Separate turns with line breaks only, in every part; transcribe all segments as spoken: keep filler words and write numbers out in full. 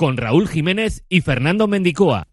con Raúl Jiménez y Fernando Mendicoa.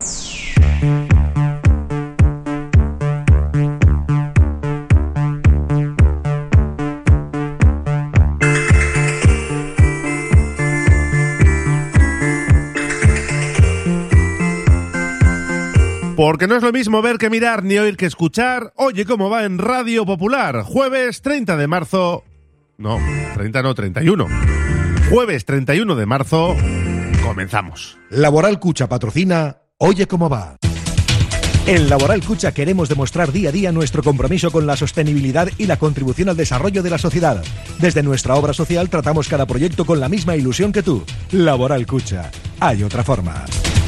Porque no es lo mismo ver que mirar ni oír que escuchar. Oye cómo va en Radio Popular. Jueves treinta de marzo... No, treinta no, treinta y uno. Jueves treinta y uno de marzo. Comenzamos.
Laboral Cucha patrocina Oye cómo va. En Laboral Cucha queremos demostrar día a día nuestro compromiso con la sostenibilidad y la contribución al desarrollo de la sociedad. Desde nuestra obra social tratamos cada proyecto con la misma ilusión que tú. Laboral Cucha. Hay otra forma.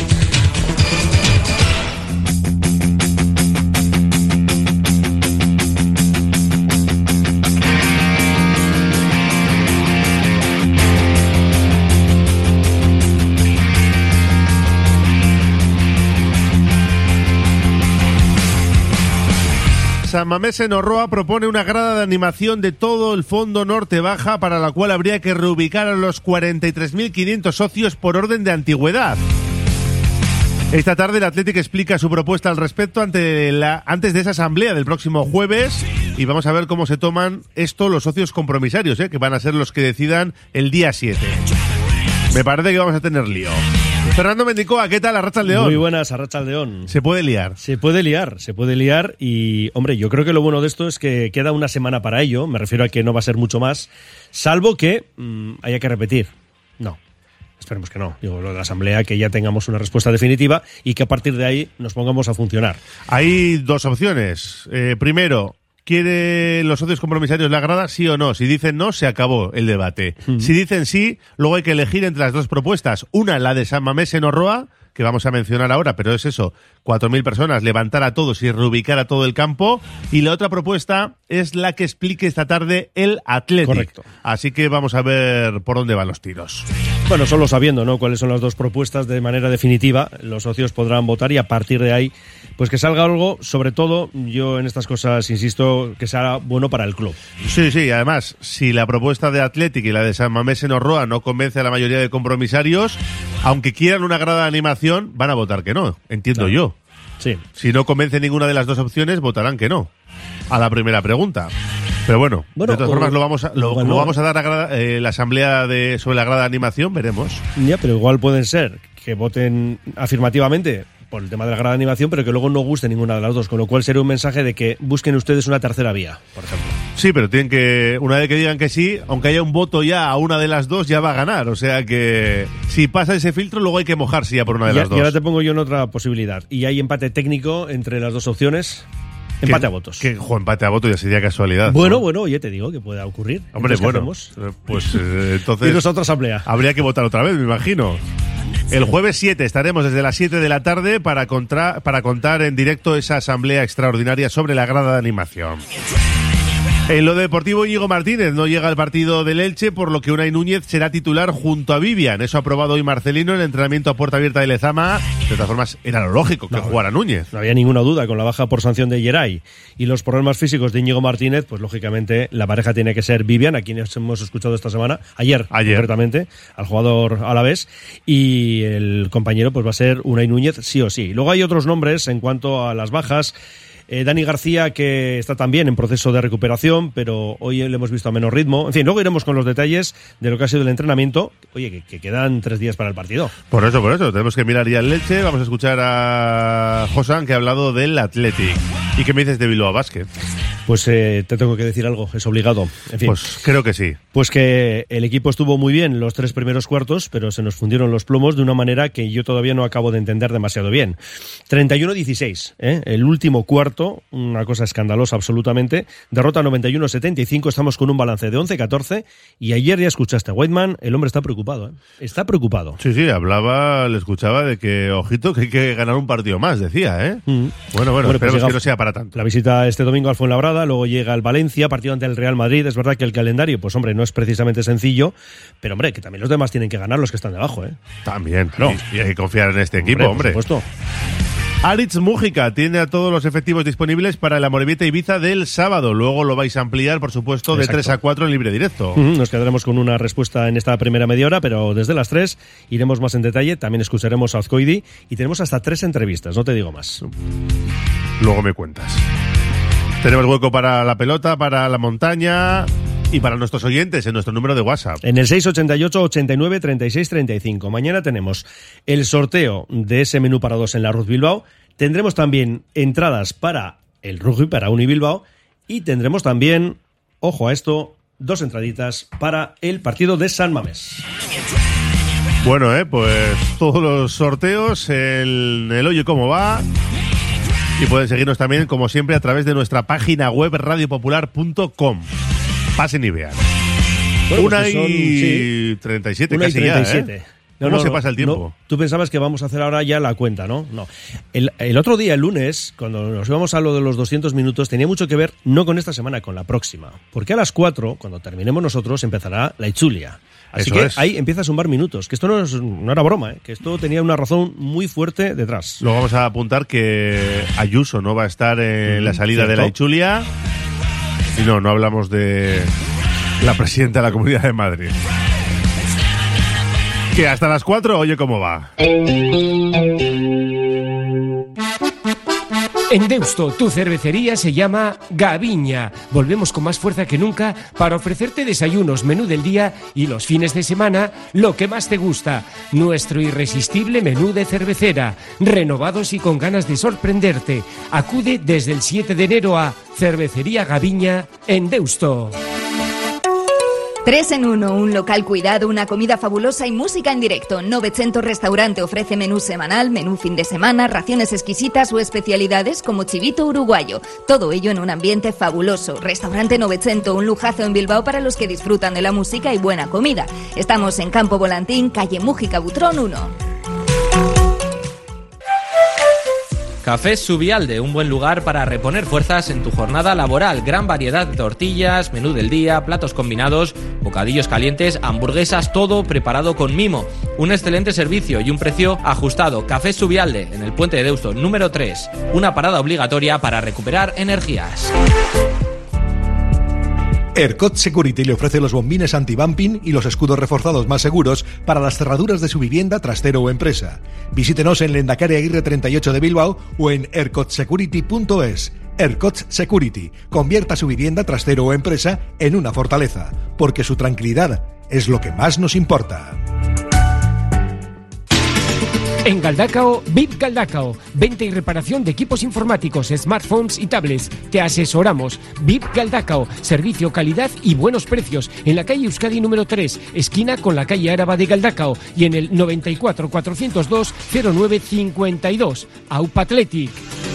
San Mamés Enorroa propone una grada de animación de todo el fondo norte-baja para la cual habría que reubicar a los cuarenta y tres mil quinientos socios por orden de antigüedad. Esta tarde el Athletic explica su propuesta al respecto ante la, antes de esa asamblea del próximo jueves y vamos a ver cómo se toman esto los socios compromisarios, ¿eh? que van a ser los que decidan el día siete. Me parece que vamos a tener lío. Fernando Mendicoa, ¿qué tal? Arratsaldeón.
Muy buenas, Arratsaldeón.
¿Se puede liar?
Se puede liar, se puede liar y, hombre, yo creo que lo bueno de esto es que queda una semana para ello, me refiero a que no va a ser mucho más, salvo que mmm, haya que repetir. No, esperemos que no. Digo, lo de la asamblea, que ya tengamos una respuesta definitiva y que a partir de ahí nos pongamos a funcionar.
Hay dos opciones. Eh, primero, ¿quiere los socios compromisarios la grada, sí o no? Si dicen no, se acabó el debate. Mm. Si dicen sí, luego hay que elegir entre las dos propuestas. Una, la de San Mamés Enorroa, que vamos a mencionar ahora, pero es eso, cuatro mil personas, levantar a todos y reubicar a todo el campo. Y la otra propuesta es la que explique esta tarde el Athletic.
Correcto.
Así que vamos a ver por dónde van los tiros.
Bueno, solo sabiendo, ¿no?, cuáles son las dos propuestas de manera definitiva, los socios podrán votar y a partir de ahí, pues que salga algo, sobre todo, yo en estas cosas insisto, que sea bueno para el club.
Sí, sí, además, si la propuesta de Athletic y la de San Mamés Enorroa no convence a la mayoría de compromisarios, aunque quieran una grada de animación, van a votar que no, entiendo claro. yo.
Sí.
Si no convence ninguna de las dos opciones, votarán que no a la primera pregunta. Pero bueno, bueno de todas o, formas lo vamos a, lo, bueno, lo vamos a dar a grada, eh, la asamblea de sobre la grada de animación, veremos.
Ya, pero igual pueden ser que voten afirmativamente por el tema de la grada de animación, pero que luego no guste ninguna de las dos, con lo cual sería un mensaje de que busquen ustedes una tercera vía, por ejemplo.
Sí, pero tienen que, una vez que digan que sí, aunque haya un voto ya a una de las dos, ya va a ganar, o sea que si pasa ese filtro, luego hay que mojarse ya por una de
ya,
las dos.
Y ahora te pongo yo en otra posibilidad, y hay empate técnico entre las dos opciones. Empate a votos.
Que, jo, empate a votos ya sería casualidad.
Bueno,
¿no?
bueno, ya te digo que pueda ocurrir.
Hombre, bueno,
hacemos?
pues eh, entonces...
Y nosotros asamblea.
Habría que votar otra vez, me imagino. El jueves siete estaremos desde las siete de la tarde para, contra, para contar en directo esa asamblea extraordinaria sobre la grada de animación. En lo deportivo, Íñigo Martínez no llega al partido del Elche, por lo que Unai Núñez será titular junto a Vivian. Eso ha aprobado hoy Marcelino en el entrenamiento a puerta abierta de Lezama. De todas formas, era lo lógico que no, jugara Núñez.
No había ninguna duda con la baja por sanción de Yeray y los problemas físicos de Íñigo Martínez, pues lógicamente la pareja tiene que ser Vivian, a quienes hemos escuchado esta semana, ayer, ayer. concretamente, al jugador alavés, y el compañero pues va a ser Unai Núñez sí o sí. Luego hay otros nombres en cuanto a las bajas. Eh, Dani García, que está también en proceso de recuperación, pero hoy le hemos visto a menos ritmo. En fin, luego iremos con los detalles de lo que ha sido el entrenamiento. Oye, que, que quedan tres días para el partido.
Por eso, por eso. Tenemos que mirar ya el Elche. Vamos a escuchar a Josan, que ha hablado del Athletic. ¿Y qué me dices de Bilbao Basket?
Pues eh, te tengo que decir algo, es obligado. En fin,
pues creo que sí.
Pues que el equipo estuvo muy bien los tres primeros cuartos, pero se nos fundieron los plomos de una manera que yo todavía no acabo de entender demasiado bien. treinta y uno dieciséis, ¿eh? El último cuarto, una cosa escandalosa absolutamente. Derrota noventa y uno setenta y cinco, estamos con un balance de once catorce y ayer ya escuchaste a Whiteman, el hombre está preocupado, ¿eh? Está preocupado.
Sí, sí, hablaba, le escuchaba de que, ojito, que hay que ganar un partido más, decía, ¿eh? Mm. Bueno, bueno, bueno, esperemos pues que no sea para tanto.
La visita este domingo al Fuenlabrada, luego llega el Valencia, partido ante el Real Madrid. Es verdad que el calendario, pues hombre, no es precisamente sencillo, pero hombre, que también los demás tienen que ganar, los que están debajo, ¿eh?
También, claro. Y, y hay que confiar en este equipo, hombre.
Por supuesto.
Aritz Mújica tiene a todos los efectivos disponibles para el Amorebieta Ibiza del sábado. Luego lo vais a ampliar, por supuesto, de tres a cuatro en libre directo.
Uh-huh. Nos quedaremos con una respuesta en esta primera media hora, pero desde las tres iremos más en detalle. También escucharemos a Azcoidi y tenemos hasta tres entrevistas, no te digo más.
Luego me cuentas. Tenemos hueco para la pelota, para la montaña y para nuestros oyentes en nuestro número de WhatsApp.
En el seis ochenta y ocho, ochenta y nueve, treinta y seis, treinta y cinco. Mañana tenemos el sorteo de ese menú para dos en la Ruz Bilbao. Tendremos también entradas para el rugby, para Uni Bilbao. Y tendremos también, ojo a esto, dos entraditas para el partido de San Mamés.
Bueno, eh, pues todos los sorteos, el, el Oye Cómo Va. Y pueden seguirnos también, como siempre, a través de nuestra página web radio popular punto com. Pasen y vean.
Bueno,
Una
pues son,
y
sí,
treinta y siete,
una
casi
y treinta y siete.
Ya, ¿eh?
No,
¿Cómo
no,
se pasa el tiempo?
No, tú pensabas que vamos a hacer ahora ya la cuenta, ¿no? No. El, el otro día, el lunes, cuando nos íbamos a lo de los doscientos minutos, tenía mucho que ver no con esta semana, con la próxima. Porque a las cuatro, cuando terminemos nosotros, empezará la Itzulia. Así
Eso
que
es.
ahí empieza a sumar minutos. Que esto no, es, no era broma, ¿eh? Que esto tenía una razón muy fuerte detrás.
Luego vamos a apuntar que Ayuso no va a estar en la salida
¿Cierto?
de la Itzulia. Y no, no hablamos de la presidenta de la Comunidad de Madrid. Que hasta las cuatro, Oye Cómo Va.
En Deusto, tu cervecería se llama Gaviña. Volvemos con más fuerza que nunca para ofrecerte desayunos, menú del día y los fines de semana, lo que más te gusta. Nuestro irresistible menú de cervecera, renovados y con ganas de sorprenderte. Acude desde el siete de enero a Cervecería Gaviña en Deusto.
Tres en uno, un local cuidado, una comida fabulosa y música en directo. Novecento Restaurante ofrece menú semanal, menú fin de semana, raciones exquisitas o especialidades como chivito uruguayo. Todo ello en un ambiente fabuloso. Restaurante Novecento, un lujazo en Bilbao para los que disfrutan de la música y buena comida. Estamos en Campo Volantín, calle Mújica Butrón uno.
Café Subialde, un buen lugar para reponer fuerzas en tu jornada laboral. Gran variedad de tortillas, menú del día, platos combinados, bocadillos calientes, hamburguesas, todo preparado con mimo. Un excelente servicio y un precio ajustado. Café Subialde, en el Puente de Deusto, número tres. Una parada obligatoria para recuperar energías.
ERCOT Security le ofrece los bombines anti-bumping y los escudos reforzados más seguros para las cerraduras de su vivienda, trastero o empresa. Visítenos en Lendakari Aguirre treinta y ocho de Bilbao o en ercot security punto es. ERCOT Security. Convierta su vivienda, trastero o empresa en una fortaleza, porque su tranquilidad es lo que más nos importa.
En Galdacao, V I P Galdacao. Venta y reparación de equipos informáticos, smartphones y tablets. Te asesoramos. V I P Galdacao. Servicio, calidad y buenos precios. En la calle Euskadi número tres, esquina con la calle Áraba de Galdacao. Y en el noventa y cuatro, cuatrocientos dos, cero nueve cincuenta y dos. Aupa Athletic.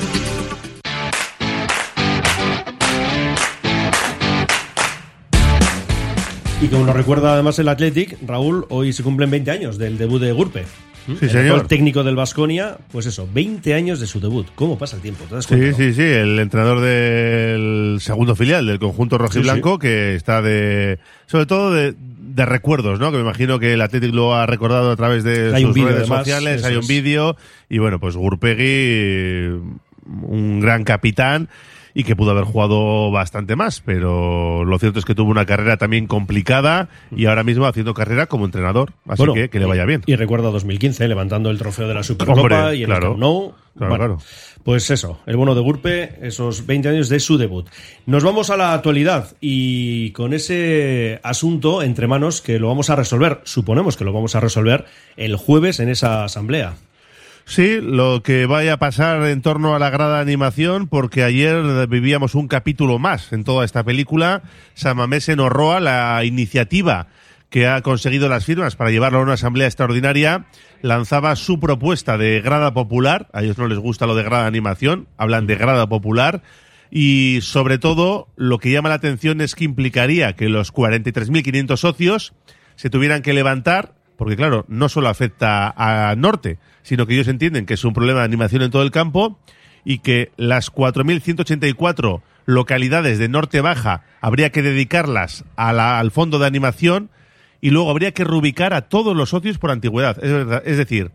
Y como nos recuerda además el Athletic, Raúl, hoy se cumplen veinte años del debut de Gurpe.
Sí,
el
señor.
Técnico del Baskonia, pues eso, veinte años de su debut. ¿Cómo pasa el tiempo? ¿Te das
Sí,
cuenta, no?
sí, sí, el entrenador del segundo filial del conjunto rojiblanco,
Sí, sí.
que está de, sobre todo de, de recuerdos, ¿no? Que me imagino que el Athletic lo ha recordado a través de
Hay un
sus
vídeo,
redes
además,
sociales,
eso
hay un
es.
vídeo, y bueno, pues Gurpegui, un gran capitán, y que pudo haber jugado bastante más, pero lo cierto es que tuvo una carrera también complicada y ahora mismo haciendo carrera como entrenador, así
Bueno,
que que le vaya bien.
Y recuerda dos mil quince, levantando el trofeo de la Supercopa.
Hombre,
y en
claro.
el Camp Nou.
Claro,
Bueno,
claro.
Pues eso, el bono de Gurpe, esos veinte años de su debut. Nos vamos a la actualidad y con ese asunto entre manos que lo vamos a resolver, suponemos que lo vamos a resolver el jueves en esa asamblea.
Sí, lo que vaya a pasar en torno a la grada de animación, porque ayer vivíamos un capítulo más en toda esta película. San Mamés en Orroa, la iniciativa que ha conseguido las firmas para llevarlo a una asamblea extraordinaria, lanzaba su propuesta de grada popular. A ellos no les gusta lo de grada de animación, hablan de grada popular. Y sobre todo, lo que llama la atención es que implicaría que los cuarenta y tres mil quinientos socios se tuvieran que levantar, porque claro, no solo afecta a Norte, sino que ellos entienden que es un problema de animación en todo el campo y que las cuatro mil ciento ochenta y cuatro localidades de Norte Baja habría que dedicarlas a la, al fondo de animación y luego habría que reubicar a todos los socios por antigüedad. Es, verdad, es decir,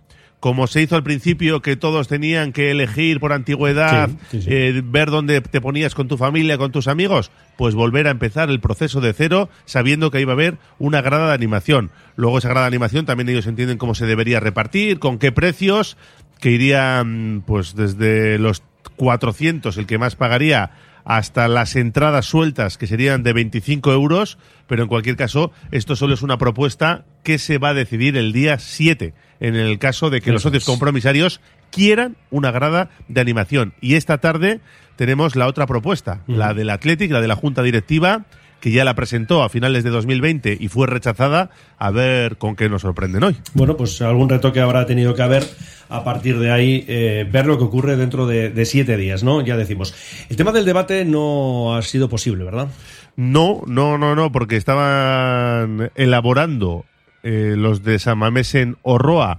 como se hizo al principio, que todos tenían que elegir por antigüedad,
sí, sí, sí.
Eh, ver dónde te ponías con tu familia, con tus amigos, pues volver a empezar el proceso de cero, sabiendo que iba a haber una grada de animación. Luego esa grada de animación también ellos entienden cómo se debería repartir, con qué precios, que irían pues desde los cuatrocientos, el que más pagaría, hasta las entradas sueltas, que serían de veinticinco euros, pero en cualquier caso, esto solo es una propuesta que se va a decidir el día siete, en el caso de que Eso los socios es. compromisarios quieran una grada de animación. Y esta tarde tenemos la otra propuesta, uh-huh. la del Athletic, la de la Junta Directiva, que ya la presentó a finales de dos mil veinte y fue rechazada. A ver con qué nos sorprenden hoy.
Bueno, pues algún retoque habrá tenido que haber. A partir de ahí, eh, ver lo que ocurre dentro de, de siete días, ¿no? Ya decimos. El tema del debate no ha sido posible, ¿verdad?
No, no, no, no, porque estaban elaborando eh, los de San Mamés en Orroa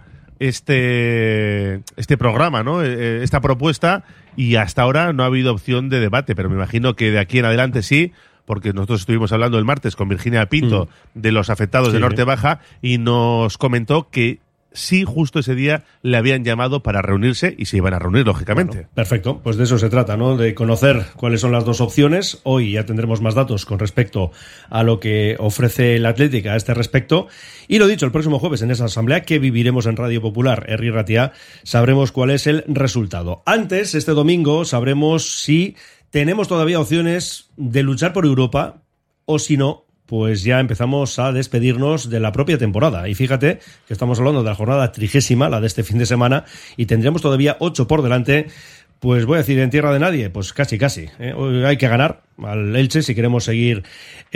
este, este programa, ¿no? Eh, esta propuesta, y hasta ahora no ha habido opción de debate, pero me imagino que de aquí en adelante sí, porque nosotros estuvimos hablando el martes con Virginia Pinto mm. de los afectados sí, de Norte Baja, y nos comentó que sí, justo ese día le habían llamado para reunirse y se iban a reunir, lógicamente.
Bueno, perfecto, pues de eso se trata, ¿no? De conocer cuáles son las dos opciones. Hoy ya tendremos más datos con respecto a lo que ofrece el Athletic a este respecto. Y lo dicho, el próximo jueves en esa asamblea que viviremos en Radio Popular, Herri Ratia, sabremos cuál es el resultado. Antes, este domingo, sabremos si tenemos todavía opciones de luchar por Europa o si no, pues ya empezamos a despedirnos de la propia temporada. Y fíjate que estamos hablando de la jornada trigésima, la de este fin de semana, y tendremos todavía ocho por delante. Pues voy a decir, en tierra de nadie, pues casi, casi. ¿eh? Hoy hay que ganar al Elche si queremos seguir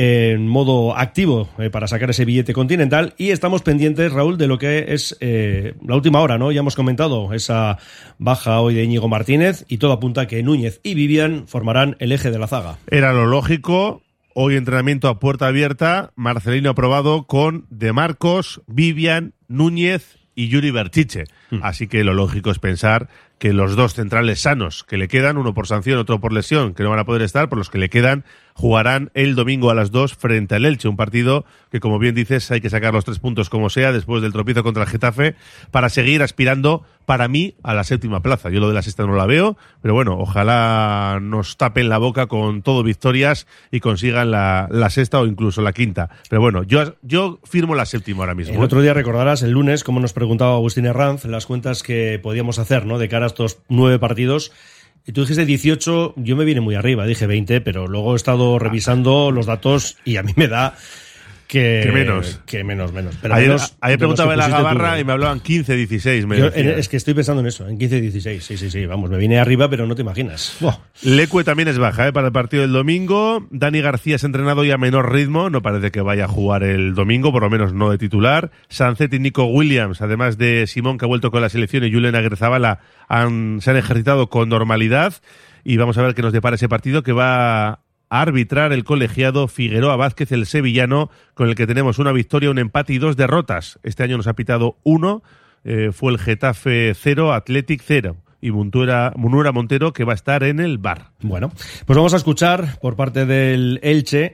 en modo activo eh, para sacar ese billete continental. Y estamos pendientes, Raúl, de lo que es eh, la última hora, ¿no? Ya hemos comentado esa baja hoy de Íñigo Martínez, y todo apunta a que Núñez y Vivian formarán el eje de la zaga.
Era lo lógico. Hoy entrenamiento a puerta abierta, Marcelino aprobado con De Marcos, Vivian, Núñez y Yuri Berchiche. Mm. Así que lo lógico es pensar que los dos centrales sanos que le quedan, uno por sanción, otro por lesión, que no van a poder estar, por los que le quedan, jugarán el domingo a las dos frente al Elche. Un partido que, como bien dices, hay que sacar los tres puntos como sea después del tropiezo contra el Getafe para seguir aspirando, para mí, a la séptima plaza. Yo lo de la sexta no la veo, pero bueno, ojalá nos tapen la boca con todo victorias y consigan la, la sexta o incluso la quinta. Pero bueno, yo, yo firmo la séptima ahora mismo.
El otro día recordarás, el lunes, como nos preguntaba Agustín Herranz, las cuentas que podíamos hacer, ¿no?, de cara a estos nueve partidos. Y tú dijiste dieciocho, yo me vine muy arriba, dije veinte, pero luego he estado revisando los datos y a mí me da que...
Que menos.
Que menos, menos. Pero
ayer
menos,
ayer preguntaba en la gabarra
tú,
y me hablaban quince, dieciséis. Me
yo, es que estoy pensando en eso, en quince, dieciséis. Sí, sí, sí, vamos, me vine arriba, pero no te imaginas. Wow.
Lecue también es baja, ¿eh?, para el partido del domingo. Dani García es entrenado y a menor ritmo, no parece que vaya a jugar el domingo, por lo menos no de titular. Sancet y Nico Williams, además de Simón, que ha vuelto con la selección, y Julen Agrezabala, han, se han ejercitado con normalidad. Y vamos a ver qué nos depara ese partido, que va a arbitrar el colegiado Figueroa Vázquez, el sevillano, con el que tenemos una victoria, un empate y dos derrotas. Este año nos ha pitado uno, eh, fue el Getafe cero, Athletic cero. Y Muntura, Munura Montero, que va a estar en el V A R.
Bueno, pues vamos a escuchar por parte del Elche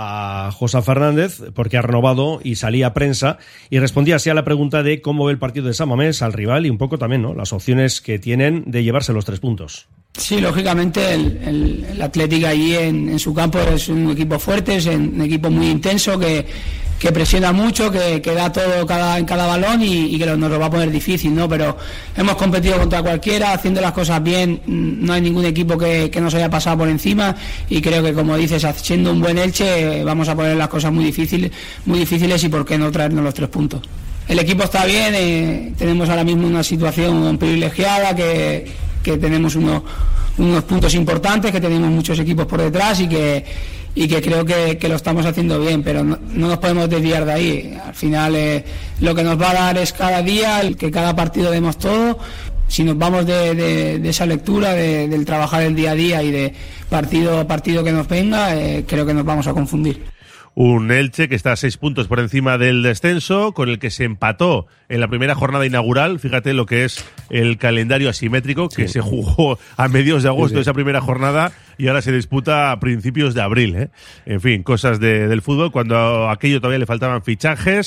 a José Fernández, porque ha renovado y salía a prensa y respondía así a la pregunta de cómo ve el partido de San Mamés, al rival, y un poco también, ¿no?, las opciones que tienen de llevarse los tres puntos.
Sí, lógicamente el, el, el Atlético allí en, en su campo es un equipo fuerte, es un equipo muy intenso que, que presiona mucho, que, que da todo cada, en cada balón y, y que nos lo va a poner difícil, ¿no? Pero hemos competido contra cualquiera, haciendo las cosas bien, no hay ningún equipo que, que nos haya pasado por encima, y creo que, como dices, siendo un buen Elche, vamos a poner las cosas muy difíciles, muy difíciles y por qué no traernos los tres puntos. El equipo está bien, eh, tenemos ahora mismo una situación privilegiada, que que tenemos unos, unos puntos importantes, que tenemos muchos equipos por detrás y que, y que creo que, que lo estamos haciendo bien, pero no, no nos podemos desviar de ahí. Al final eh, lo que nos va a dar es cada día, el que cada partido demos todo. Si nos vamos de, de, de esa lectura, de, del trabajar el día a día y de partido a partido que nos venga, eh, creo que nos vamos a confundir.
Un Elche que está a seis puntos por encima del descenso, con el que se empató en la primera jornada inaugural. Fíjate lo que es el calendario asimétrico, que sí, se jugó a mediados de agosto, sí, sí, esa primera jornada, y ahora se disputa a principios de abril, ¿eh? En fin, cosas de, del fútbol, cuando a aquello todavía le faltaban fichajes.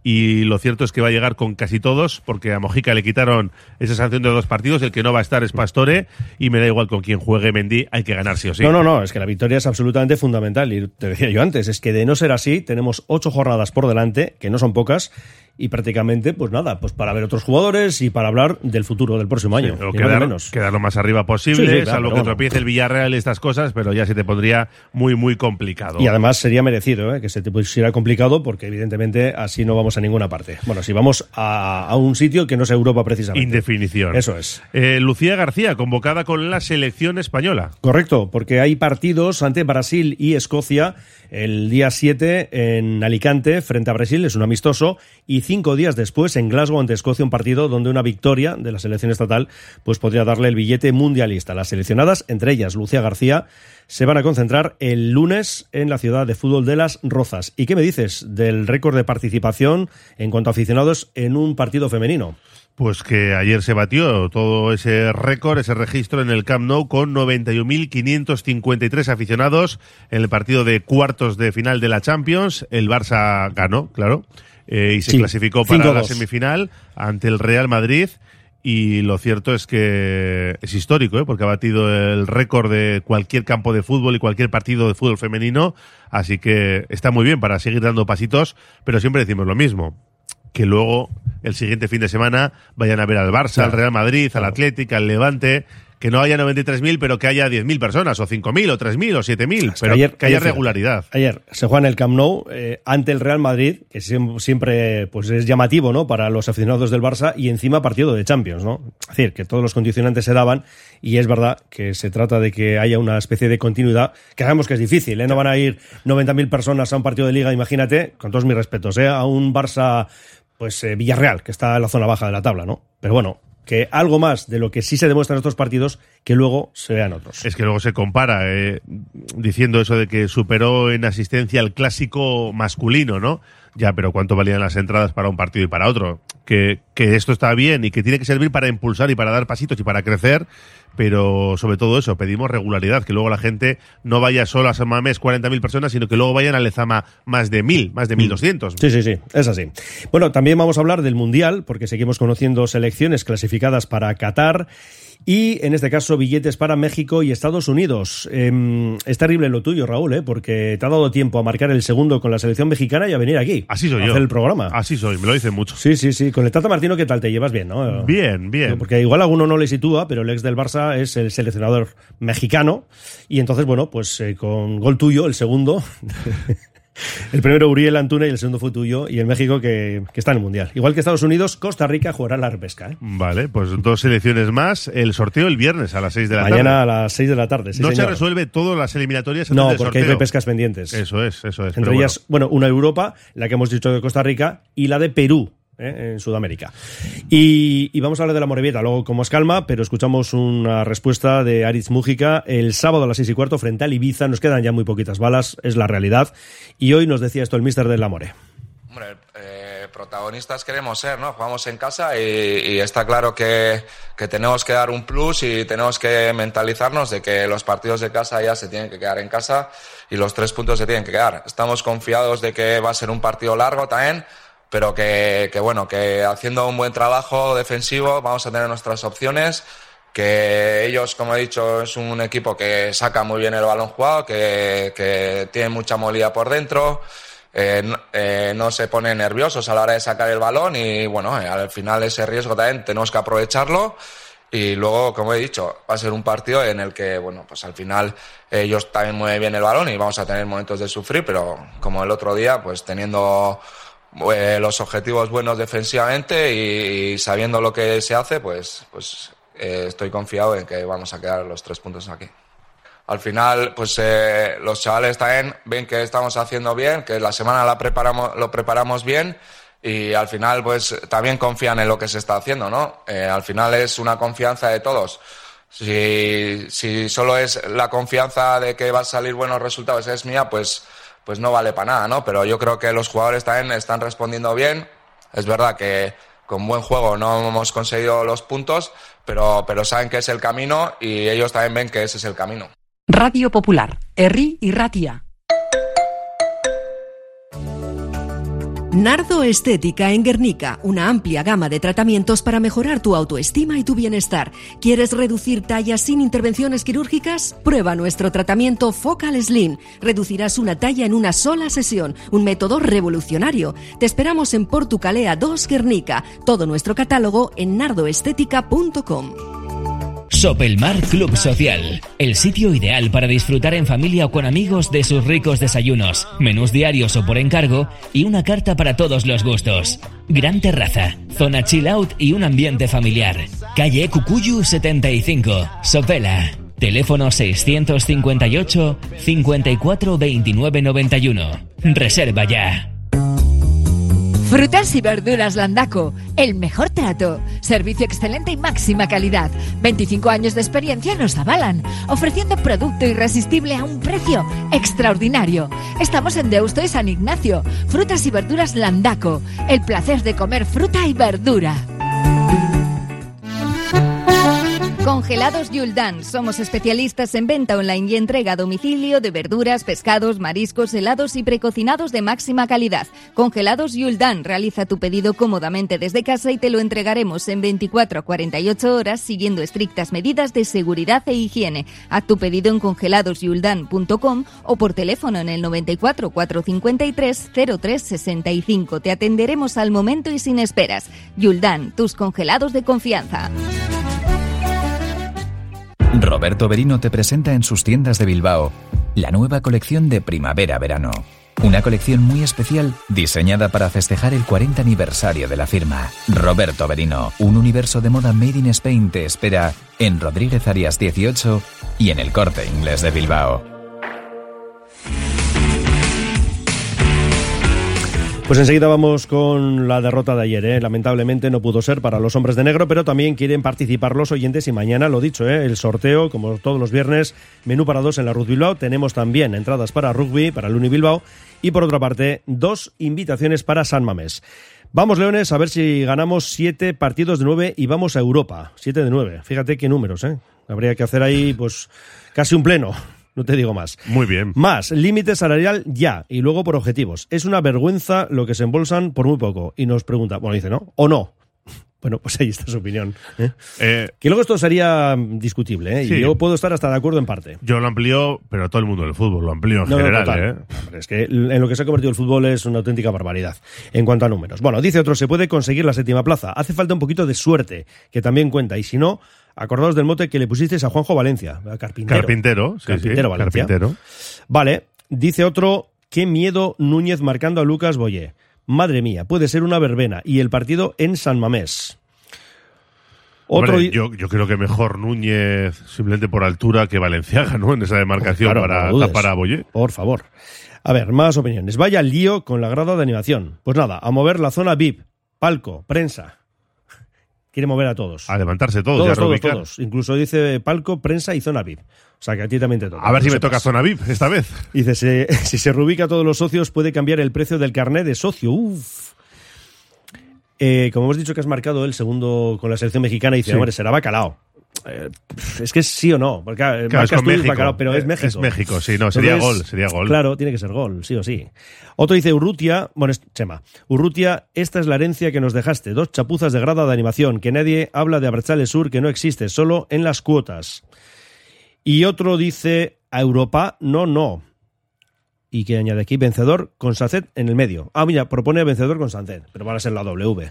y lo cierto es que va a llegar con casi todos, porque a Mojica le quitaron esa sanción de dos partidos, el que no va a estar es Pastore, y me da igual con quién juegue Mendy, hay que ganar sí o sí.
No, no, no, es que la victoria es absolutamente fundamental, y te decía yo antes, es que de no ser así, tenemos ocho jornadas por delante, que no son pocas, y prácticamente, pues nada, pues para ver otros jugadores y para hablar del futuro del próximo año.
Sí, o quedar, menos. quedar lo más arriba posible, sí, sí, claro, salvo que bueno. tropiece el Villarreal y estas cosas, pero ya se te pondría muy, muy complicado.
Y además sería merecido, ¿eh? que se te pusiera complicado, porque evidentemente así no vamos a ninguna parte. Bueno, si vamos a, a un sitio que no sea Europa precisamente.
Indefinición.
Eso es.
Eh, Lucía García, convocada con la selección española.
Correcto, porque hay partidos ante Brasil y Escocia el día siete en Alicante frente a Brasil, es un amistoso, y cinco días después en Glasgow ante Escocia, un partido donde una victoria de la selección estatal pues podría darle el billete mundialista. Las seleccionadas, entre ellas Lucía García, se van a concentrar el lunes en la ciudad de fútbol de Las Rozas. ¿Y qué me dices del récord de participación en cuanto a aficionados en un partido femenino?
Pues que ayer se batió todo ese récord, ese registro en el Camp Nou con noventa y un mil quinientos cincuenta y tres aficionados en el partido de cuartos de final de la Champions. El Barça ganó, claro, eh, y se sí, clasificó para la semifinal ante el Real Madrid. Y lo cierto es que es histórico, ¿eh? porque ha batido el récord de cualquier campo de fútbol y cualquier partido de fútbol femenino. Así que está muy bien para seguir dando pasitos, pero siempre decimos lo mismo. Que luego el siguiente fin de semana vayan a ver al Barça, claro, al Real Madrid, claro, al Atlético, al Levante, que no haya noventa y tres mil, pero que haya diez mil personas, o cinco mil, o tres mil, o siete mil, pero
ayer,
que haya
ayer,
regularidad.
Ayer se juega en el Camp Nou eh, ante el Real Madrid, que siempre pues es llamativo, ¿no?, para los aficionados del Barça, y encima partido de Champions, ¿no? Es decir, que todos los condicionantes se daban, y es verdad que se trata de que haya una especie de continuidad, que sabemos que es difícil, ¿eh? No van a ir noventa mil personas a un partido de Liga, imagínate, con todos mis respetos, ¿eh?, a un Barça... Pues eh, Villarreal, que está en la zona baja de la tabla, ¿no? Pero bueno, que algo más de lo que sí se demuestra en estos partidos, que luego se vean otros.
Es que luego se compara, eh, diciendo eso de que superó en asistencia el clásico masculino, ¿no? Ya, pero ¿cuánto valían las entradas para un partido y para otro? Que, que esto está bien y que tiene que servir para impulsar y para dar pasitos y para crecer, pero sobre todo eso, pedimos regularidad, que luego la gente no vaya solo a San Mamés cuarenta mil personas, sino que luego vayan a Lezama más de mil, más de mil doscientos.
Sí, sí, sí, es así. Bueno, también vamos a hablar del Mundial, porque seguimos conociendo selecciones clasificadas para Qatar, y en este caso billetes para México y Estados Unidos. Eh, es terrible lo tuyo, Raúl, ¿eh? porque te ha dado tiempo a marcar el segundo con la selección mexicana y a venir aquí.
Así soy
a
yo.
Hacer el programa.
Así soy, me lo dicen mucho.
Sí, sí, sí. Con el Tata Martino, ¿qué tal? Te llevas bien, ¿no?
Bien, bien.
Porque igual alguno no le sitúa, pero el ex del Barça es el seleccionador mexicano, y entonces, bueno, pues eh, con gol tuyo, el segundo... El primero Uriel Antuna y el segundo fue tuyo, y el México que, que está en el Mundial. Igual que Estados Unidos, Costa Rica jugará la repesca, ¿eh?
Vale, pues dos selecciones más. El sorteo el viernes a las seis de la
Mañana
tarde.
Mañana a las seis de la tarde, sí,
No
señor.
se resuelve todas las eliminatorias antes
No,
del
porque
sorteo.
hay repescas pendientes.
Eso es, eso es.
Entre ellas, bueno. bueno, una Europa, la que hemos dicho de Costa Rica, y la de Perú, ¿eh? en Sudamérica. Y, y vamos a hablar de la Morevieta luego con más calma, pero escuchamos una respuesta de Aritz Mújica el sábado a las seis y cuarto frente al Ibiza. Nos quedan ya muy poquitas balas, es la realidad, y hoy nos decía esto el míster del La More.
Hombre, eh, protagonistas queremos ser, ¿no? Jugamos en casa y, y está claro que, que tenemos que dar un plus y tenemos que mentalizarnos de que los partidos de casa ya se tienen que quedar en casa y los tres puntos se tienen que quedar. Estamos confiados de que va a ser un partido largo también, pero que, que bueno, que haciendo un buen trabajo defensivo vamos a tener nuestras opciones, que ellos, como he dicho, es un equipo que saca muy bien el balón jugado, que, que tiene mucha movilidad por dentro, eh, eh, no se ponen nerviosos a la hora de sacar el balón y bueno, eh, al final ese riesgo también tenemos que aprovecharlo. Y luego, como he dicho, va a ser un partido en el que, bueno, pues al final ellos también mueven bien el balón y vamos a tener momentos de sufrir, pero como el otro día, pues teniendo eh, los objetivos buenos defensivamente y, y sabiendo lo que se hace, pues, pues eh, estoy confiado en que vamos a quedar los tres puntos aquí. Al final, pues eh, los chavales también ven que estamos haciendo bien, que la semana la preparamos, lo preparamos bien. Y al final, pues, también confían en lo que se está haciendo, ¿no? Eh, al final es una confianza de todos. Si, si solo es la confianza de que va a salir buenos resultados es mía, pues, pues no vale para nada, ¿no? Pero yo creo que los jugadores también están respondiendo bien. Es verdad que con buen juego no hemos conseguido los puntos, pero, pero saben que es el camino y ellos también ven que ese es el camino.
Radio Popular, Herri y Ratia. Nardo Estética en Guernica, una amplia gama de tratamientos para mejorar tu autoestima y tu bienestar. ¿Quieres reducir tallas sin intervenciones quirúrgicas? Prueba nuestro tratamiento Focal Slim. Reducirás una talla en una sola sesión, un método revolucionario. Te esperamos en Portucalea dos Guernica. Todo nuestro catálogo en nardoestética punto com.
Sopelmar Club Social, el sitio ideal para disfrutar en familia o con amigos de sus ricos desayunos, menús diarios o por encargo y una carta para todos los gustos. Gran terraza, zona chill out y un ambiente familiar. Calle Cucuyu setenta y cinco, Sopela. Teléfono seiscientos cincuenta y ocho, cincuenta y cuatro, veintinueve noventa y uno. Reserva ya.
Frutas y verduras Landaco, el mejor trato, servicio excelente y máxima calidad. veinticinco años de experiencia nos avalan, ofreciendo producto irresistible a un precio extraordinario. Estamos en Deusto y San Ignacio. Frutas y verduras Landaco, el placer de comer fruta y verdura.
Congelados Yuldan. Somos especialistas en venta online y entrega a domicilio de verduras, pescados, mariscos, helados y precocinados de máxima calidad. Congelados Yuldan. Realiza tu pedido cómodamente desde casa y te lo entregaremos en veinticuatro a cuarenta y ocho horas siguiendo estrictas medidas de seguridad e higiene. Haz tu pedido en congelados yuldan punto com o por teléfono en el noventa y cuatro, cuatrocientos cincuenta y tres, cero tres sesenta y cinco. Te atenderemos al momento y sin esperas. Yuldan, tus congelados de confianza.
Roberto Berino te presenta en sus tiendas de Bilbao la nueva colección de primavera-verano. Una colección muy especial diseñada para festejar el cuarenta aniversario de la firma. Roberto Berino, un universo de moda made in Spain te espera en Rodríguez Arias dieciocho y en el Corte Inglés de Bilbao.
Pues enseguida vamos con la derrota de ayer, ¿eh? Lamentablemente no pudo ser para los hombres de negro, pero también quieren participar los oyentes y mañana, lo dicho, ¿eh? El sorteo, como todos los viernes, menú para dos en la Rugby Bilbao. Tenemos también entradas para rugby, para el Uni Bilbao y por otra parte, dos invitaciones para San Mamés. Vamos, Leones, a ver si ganamos siete partidos de nueve y vamos a Europa. Siete de nueve. Fíjate qué números, ¿eh? Habría que hacer ahí, pues, casi un pleno. No te digo más.
Muy bien.
Más, límite salarial ya, y luego por objetivos. Es una vergüenza lo que se embolsan por muy poco. Y nos pregunta, bueno, dice, ¿no? ¿O no? Bueno, pues ahí está su opinión. ¿eh? Eh, que luego esto sería discutible, ¿eh? Sí. Y yo puedo estar hasta de acuerdo en parte.
Yo lo amplío, pero todo el mundo del fútbol lo amplío en
no,
general.
No,
¿eh?
Es que en lo que se ha convertido el fútbol es una auténtica barbaridad en cuanto a números. Bueno, dice otro, se puede conseguir la séptima plaza. Hace falta un poquito de suerte, que también cuenta. Y si no, acordaos del mote que le pusisteis a Juanjo Valencia. Carpintero.
Carpintero, sí,
Carpintero,
sí,
Valencia.
Carpintero.
Vale, dice otro, qué miedo Núñez marcando a Lucas Boyé. Madre mía, puede ser una verbena. Y el partido en San Mamés. Otro
Hombre, yo, yo creo que mejor Núñez simplemente por altura que Valenciaga, ¿no? En esa demarcación pues claro, para no tapar a Boyé.
Por favor. A ver, más opiniones. Vaya lío con la grada de animación. Pues nada, a mover la zona V I P, palco, prensa. Quiere mover a todos.
A levantarse todos.
Todos,
ya
todos, todos. Incluso dice palco, prensa y zona V I P. O sea que a ti también te toca.
A ver si me
sepas.
toca zona V I P esta vez.
Dice, se, si se reubica a todos los socios puede cambiar el precio del carnet de socio. Uf. Eh, como hemos dicho que has marcado el segundo con la selección mexicana, dice, sí. Hombre, será bacalao. Eh, es que es sí o no, porque claro, marcas es tú México, bacalao, pero es México.
Es México, sí, no, sería Entonces, gol, sería gol.
Claro, tiene que ser gol, sí o sí. Otro dice, Urrutia, bueno, es Chema, Urrutia, esta es la herencia que nos dejaste, dos chapuzas de grada de animación, que nadie habla de Abertzale Sur, que no existe, solo en las cuotas. Y otro dice, a Europa, no, no. Y que añade aquí, vencedor con Sánchez en el medio. Ah, mira, propone vencedor con Sánchez, pero van a ser la W.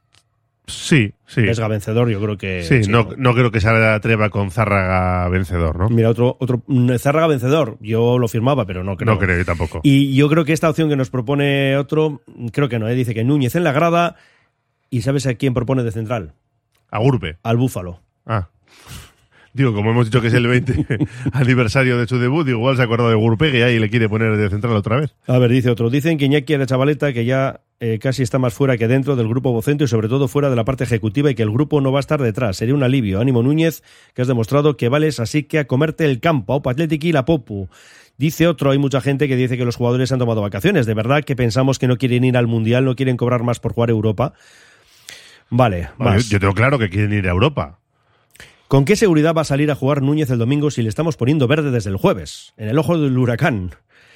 Sí, sí.
Vesga vencedor, yo creo que...
Sí, sí no, no. no creo que se atreva con Zárraga vencedor, ¿no?
Mira, otro, otro Zárraga vencedor, yo lo firmaba, pero no creo.
No creo, yo tampoco.
Y yo creo que esta opción que nos propone otro, creo que no, ¿eh? Dice que Núñez en la grada, y ¿sabes a quién propone de central?
A Gurbe.
Al Búfalo.
Ah. Digo, como hemos dicho que es el veinte aniversario de su debut, igual se ha acordado de Gurpegui y ahí le quiere poner de central otra vez.
A ver, dice otro. Dicen que Iñaki era chavaleta, que ya eh, casi está más fuera que dentro del grupo vocento y sobre todo fuera de la parte ejecutiva y que el grupo no va a estar detrás. Sería un alivio. Ánimo Núñez, que has demostrado que vales, así que a comerte el campo. Aupa Atlético y la Popu. Dice otro, hay mucha gente que dice que los jugadores han tomado vacaciones. De verdad que pensamos que no quieren ir al Mundial, no quieren cobrar más por jugar Europa. Vale,
bueno,
más.
Yo, yo tengo claro que quieren ir a Europa.
¿Con qué seguridad va a salir a jugar Núñez el domingo si le estamos poniendo verde desde el jueves? En el ojo del huracán.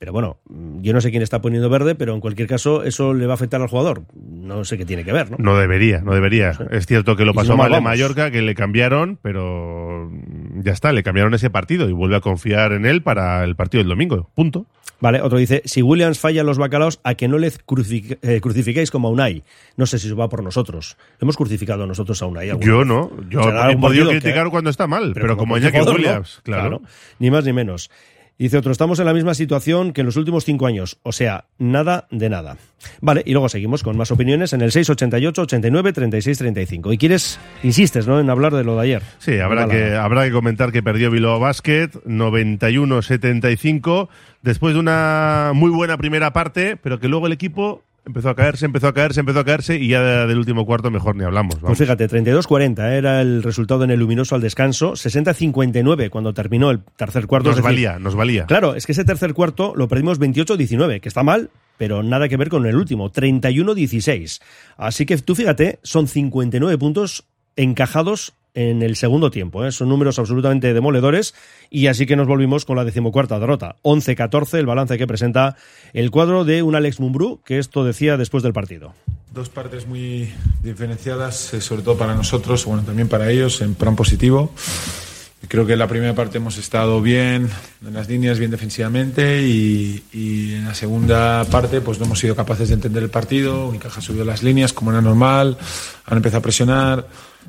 Pero bueno, yo no sé quién está poniendo verde, pero en cualquier caso eso le va a afectar al jugador. No sé qué tiene que ver, ¿no?
No debería, no debería. Sí. Es cierto que lo pasó mal en Mallorca, que le cambiaron, pero ya está, le cambiaron ese partido y vuelve a confiar en él para el partido del domingo. Punto.
Vale, otro dice, si Williams falla los bacalaos, a que no le crucific- eh, crucifiquéis como a Unai. No sé si eso va por nosotros. Hemos crucificado a nosotros a Unai.
Yo no. Yo o sea, he podido criticar que... cuando está mal, pero, pero como, como Iñaki Williams, no, claro. claro.
Ni más ni menos. Dice otro, estamos en la misma situación que en los últimos cinco años. O sea, nada de nada. Vale, y luego seguimos con más opiniones en el seis ochenta y ocho, ochenta y nueve, treinta y seis, treinta y cinco. Y quieres, insistes, ¿no?, en hablar de lo de ayer.
Sí, habrá que, habrá que comentar que perdió Bilbao Basket, noventa y uno setenta y cinco, después de una muy buena primera parte, pero que luego el equipo empezó a caerse, empezó a caerse, empezó a caerse y ya del último cuarto mejor ni hablamos. Vamos.
Pues fíjate, treinta y dos cuarenta era el resultado en el luminoso al descanso, sesenta cincuenta y nueve cuando terminó el tercer cuarto.
Nos valía, nos valía.
Claro, es que ese tercer cuarto lo perdimos veintiocho diecinueve, que está mal, pero nada que ver con el último, treinta y uno dieciséis. Así que tú fíjate, son cincuenta y nueve puntos encajados en el segundo tiempo, ¿eh? Son números absolutamente demoledores y así que nos volvimos con la decimocuarta derrota. once catorce el balance que presenta el cuadro de un Alex Mumbrú, que esto decía después del partido.
Dos partes muy diferenciadas, sobre todo para nosotros, bueno, también para ellos, en plan positivo. Creo que en la primera parte hemos estado bien en las líneas, bien defensivamente y, y en la segunda parte pues no hemos sido capaces de entender el partido. Unicaja subió las líneas como era normal, han empezado a presionar.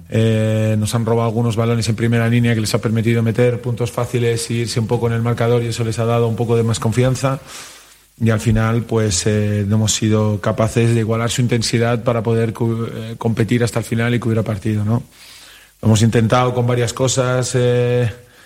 Eh, nos han robado algunos balones en primera línea que les ha permitido meter puntos fáciles e irse un poco en el marcador y eso les ha dado un poco de más confianza y al final pues eh, no hemos sido capaces de igualar su intensidad para poder cu- eh, competir hasta el final y cubrir el partido, ¿no? Hemos intentado con varias cosas eh,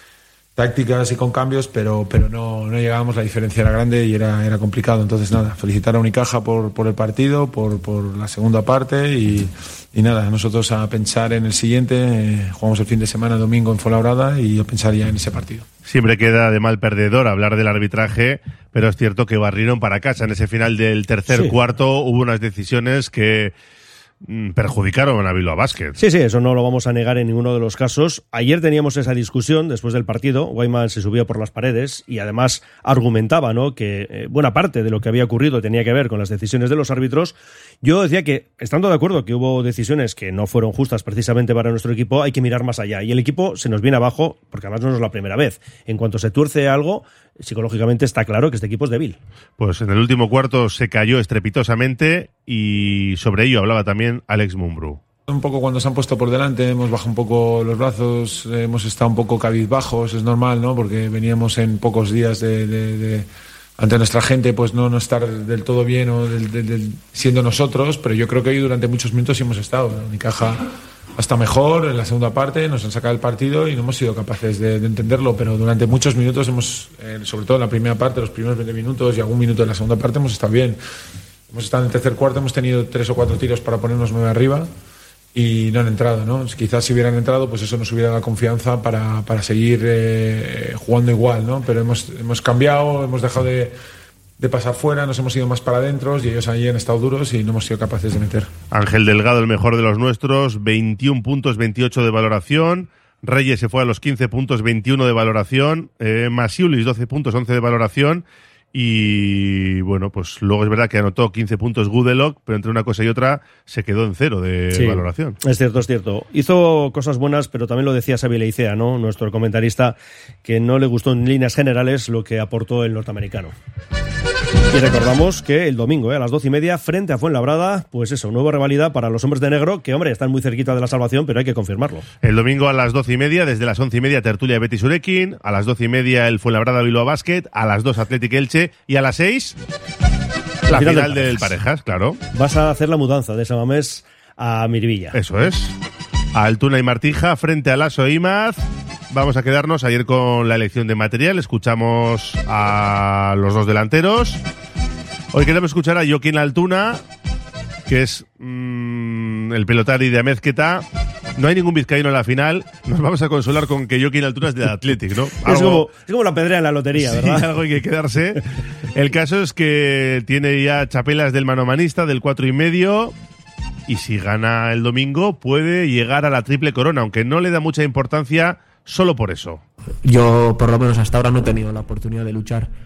tácticas y con cambios, pero, pero no, no llegábamos, la diferencia era grande y era, era complicado. Entonces nada, felicitar a Unicaja por, por el partido, por, por la segunda parte y, y nada, nosotros a pensar en el siguiente, eh, jugamos el fin de semana domingo en Fuenlabrada y yo pensaría en ese partido.
Siempre queda de mal perdedor hablar del arbitraje, pero es cierto que barrieron para casa. En ese final del tercer sí. cuarto hubo unas decisiones que perjudicaron a Bilbao Basket.
Sí, sí, eso no lo vamos a negar en ninguno de los casos. Ayer teníamos esa discusión después del partido. Guayman se subía por las paredes y además argumentaba, ¿no?, que eh, buena parte de lo que había ocurrido tenía que ver con las decisiones de los árbitros. Yo decía que, estando de acuerdo que hubo decisiones que no fueron justas precisamente para nuestro equipo, hay que mirar más allá. Y el equipo se nos viene abajo, porque además no es la primera vez. En cuanto se tuerce algo, psicológicamente está claro que este equipo es débil.
Pues en el último cuarto se cayó estrepitosamente y sobre ello hablaba también Alex Mumbrú.
Un poco cuando se han puesto por delante, hemos bajado un poco los brazos, hemos estado un poco cabizbajos, es normal, ¿no? Porque veníamos en pocos días de, de, de ante nuestra gente, pues no, no estar del todo bien o del, del, del, siendo nosotros, pero yo creo que hoy durante muchos minutos sí hemos estado. Unicaja hasta mejor en la segunda parte, nos han sacado el partido y no hemos sido capaces de, de entenderlo, pero durante muchos minutos hemos, eh, sobre todo en la primera parte, los primeros veinte minutos y algún minuto de la segunda parte hemos estado bien. Hemos estado en el tercer cuarto, hemos tenido tres o cuatro tiros para ponernos nueve arriba y no han entrado, ¿no? Quizás si hubieran entrado, pues eso nos hubiera dado confianza para, para seguir eh, jugando igual, ¿no? Pero hemos, hemos cambiado, hemos dejado de, de pasar fuera, nos hemos ido más para adentro y ellos ahí han estado duros y no hemos sido capaces de meter.
Ángel Delgado, el mejor de los nuestros, veintiún puntos, veintiocho de valoración. Reyes se fue a los quince puntos, veintiuno de valoración. Eh, Masiulis, doce puntos, once de valoración. Y bueno, pues luego es verdad que anotó quince puntos Gudelok, pero entre una cosa y otra se quedó en cero de sí, valoración.
Es cierto, es cierto. Hizo cosas buenas, pero también lo decía Xabi Leicea, ¿no?, nuestro comentarista, que no le gustó en líneas generales lo que aportó el norteamericano. Y recordamos que el domingo, ¿eh?, a las doce y media, frente a Fuenlabrada, pues eso, nueva rivalidad para los hombres de negro, que hombre, están muy cerquita de la salvación, pero hay que confirmarlo.
El domingo a las doce y media, desde las once y media, tertulia Betis Urekin, a las doce y media el Fuenlabrada Bilbao Basket, a las dos Athletic Elche y a las seis la final, final del, del Parejas, claro.
Vas a hacer la mudanza de San Mamés a Miribilla.
Eso es. A Altuna y Martija frente a Lasso e Imaz. Vamos a quedarnos ayer con la elección de material. Escuchamos a los dos delanteros. Hoy queremos escuchar a Joaquín Altuna, que es mmm, el pelotari de Amezqueta. No hay ningún vizcaíno en la final. Nos vamos a consolar con que Joaquín Altuna es de Athletic, ¿no?
Algo, es, como, es como la pedrea en la lotería, ¿verdad?
Sí, algo hay que quedarse. El caso es que tiene ya chapelas del manomanista, del cuatro y medio. Y si gana el domingo, puede llegar a la triple corona, aunque no le da mucha importancia solo por eso.
Yo, por lo menos hasta ahora, no he tenido la oportunidad de luchar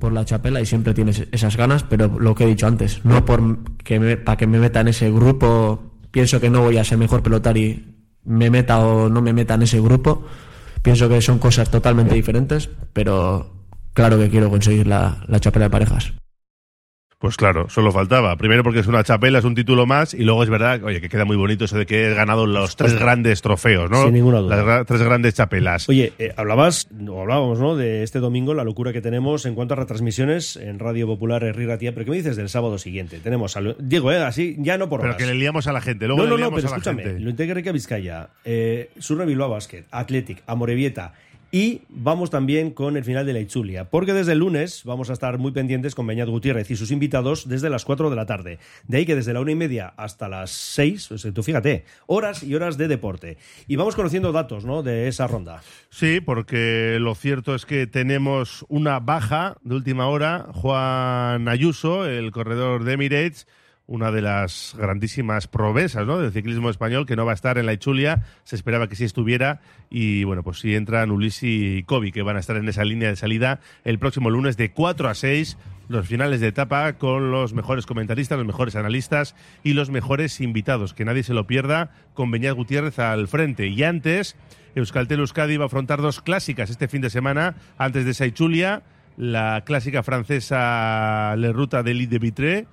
por la chapela y siempre tienes esas ganas, pero lo que he dicho antes, no por que me, para que me meta en ese grupo, pienso que no voy a ser mejor pelotari, me meta o no me meta en ese grupo, pienso que son cosas totalmente diferentes, pero claro que quiero conseguir la, la chapela de parejas.
Pues claro, solo faltaba. Primero porque es una chapela, es un título más, y luego es verdad, oye, que queda muy bonito eso de que he ganado los tres grandes trofeos, ¿no?
Sin ninguna duda.
Las gra- tres grandes chapelas.
Oye, eh, hablabas, o hablábamos, ¿no?, de este domingo, la locura que tenemos en cuanto a retransmisiones en Radio Popular Herri Ratia, pero ¿qué me dices del sábado siguiente? Tenemos, al, Diego, eh, así, ya no por
Pero
horas.
que le liamos a la gente, luego
no,
le
no, no,
liamos
pero
a la
escúchame,
gente.
lo Integra Vizcaya, eh, Surne Bilbao Basket, Athletic, Amorebieta. Y vamos también con el final de la Itzulia, porque desde el lunes vamos a estar muy pendientes con Beñat Gutiérrez y sus invitados desde las cuatro de la tarde. De ahí que desde la una y media hasta las seis, o sea, tú fíjate, horas y horas de deporte. Y vamos conociendo datos, ¿no?, de esa ronda.
Sí, porque lo cierto es que tenemos una baja de última hora. Juan Ayuso, el corredor de Emirates, una de las grandísimas promesas, ¿no?, del ciclismo español, que no va a estar en la Itzulia. Se esperaba que sí estuviera, y bueno, pues sí entran Ulisi y Kobe, que van a estar en esa línea de salida el próximo lunes de cuatro a seis, los finales de etapa con los mejores comentaristas, los mejores analistas y los mejores invitados. Que nadie se lo pierda, con Beñat Gutiérrez al frente. Y antes, Euskaltel Euskadi va a afrontar dos clásicas este fin de semana, antes de esa Itzulia, la clásica francesa Le Ruta de l'Île de Vitré,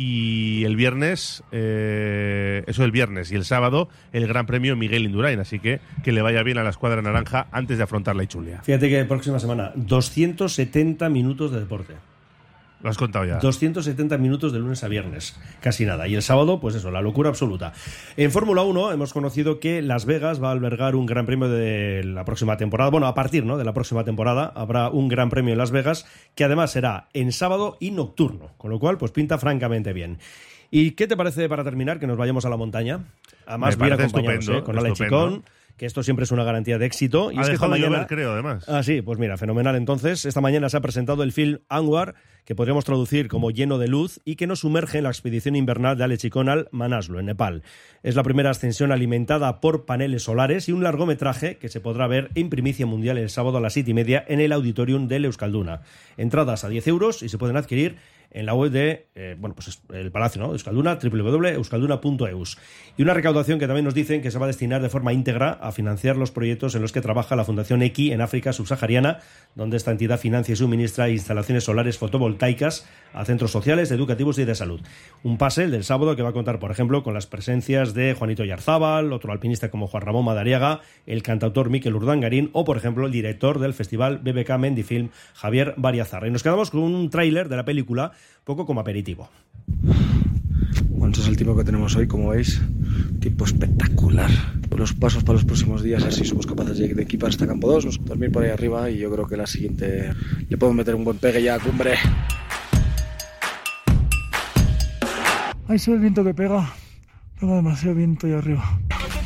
y el viernes, eh, eso el viernes, y el sábado el Gran Premio Miguel Indurain, así que que le vaya bien a la escuadra naranja antes de afrontar la Itzulia.
Fíjate que próxima semana, doscientos setenta minutos de deporte.
Lo has contado ya.
doscientos setenta minutos de lunes a viernes, casi nada. Y el sábado, pues eso, la locura absoluta. En Fórmula uno hemos conocido que Las Vegas va a albergar un gran premio de la próxima temporada. Bueno, a partir, ¿no?, de la próxima temporada habrá un gran premio en Las Vegas, que además será en sábado y nocturno, con lo cual pues pinta francamente bien. ¿Y qué te parece, para terminar, que nos vayamos a la montaña? Además, bien acompañados, ¿eh?, con Ale Chicón, que esto siempre es una garantía de éxito. Y
ha
es que esta
dejado de
mañana,
llover, creo, además.
Ah, sí, pues mira, fenomenal. Entonces, esta mañana se ha presentado el film Anwar, que podríamos traducir como lleno de luz, y que nos sumerge en la expedición invernal de Ale Chicón al Manaslu, en Nepal. Es la primera ascensión alimentada por paneles solares y un largometraje que se podrá ver en primicia mundial el sábado a las siete y media en el auditorium del Euskalduna. Entradas a diez euros y se pueden adquirir en la web de, eh, bueno, pues el Palacio, ¿no?, Euskalduna, doble u doble u doble u punto euskalduna punto eus. Y una recaudación que también nos dicen que se va a destinar de forma íntegra a financiar los proyectos en los que trabaja la Fundación Eki en África subsahariana, donde esta entidad financia y suministra instalaciones solares fotovoltaicas a centros sociales, educativos y de salud. Un pase, el del sábado, que va a contar, por ejemplo, con las presencias de Juanito Yarzábal, otro alpinista como Juan Ramón Madariaga, el cantautor Mikel Urdangarín o, por ejemplo, el director del festival B B K Mendifilm, Javier Bariazarra. Y nos quedamos con un tráiler de la película, poco como aperitivo.
Bueno, este es el tiempo que tenemos hoy, como veis, tiempo espectacular. Los pasos para los próximos días, así somos capaces de equipar hasta campo dos, nos dormir por ahí arriba, y yo creo que la siguiente le podemos meter un buen pegue ya a cumbre.
Ahí se ve el viento que pega, pega demasiado viento ahí arriba.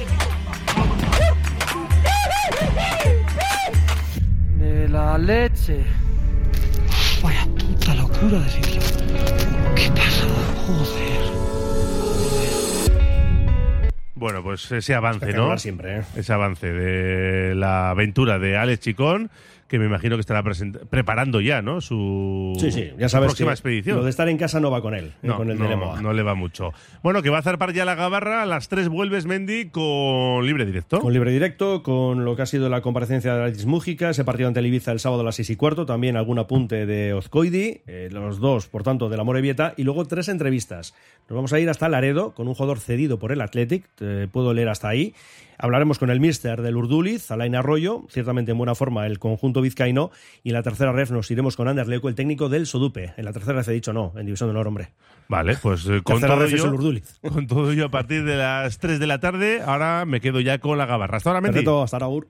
De la leche. Vaya puta locura de sitio. ¿Qué pasa? Joder.
Bueno, pues ese avance, ¿no?
Siempre, ¿eh?
Ese avance de la aventura de Alex Chicón, que me imagino que estará present- preparando ya, ¿no?, su,
Sí, sí, ya
su
sabes
próxima
que
expedición.
lo de estar en casa no va con él,
No,
con el
no,
de Lemoa.
no le va mucho. Bueno, que va a zarpar ya la Gabarra. A las tres vuelves, Mendy, con libre directo.
Con libre directo, con lo que ha sido la comparecencia de Alex Mújica, ese partido ante el Ibiza el sábado a las seis y cuarto, también algún apunte de Ozcoidi, eh, los dos, por tanto, de la Amorebieta, y luego tres entrevistas. Nos vamos a ir hasta Laredo, con un jugador cedido por el Athletic, te puedo leer hasta ahí. Hablaremos con el míster del Urduliz, Alain Arroyo, ciertamente en buena forma el conjunto vizcaíno, y en la tercera ref nos iremos con Ander Leuco, el técnico del Sodupe. En la tercera ref he dicho no, en División de Honor, hombre.
Vale, pues eh, con,
Tercera
todo
ref es el
ello,
Urduliz.
con todo ello a partir de las tres de la tarde. Ahora me quedo ya con la Gabarra. Hasta ahora, Mendy.
Perfecto, hasta ahora, Ur.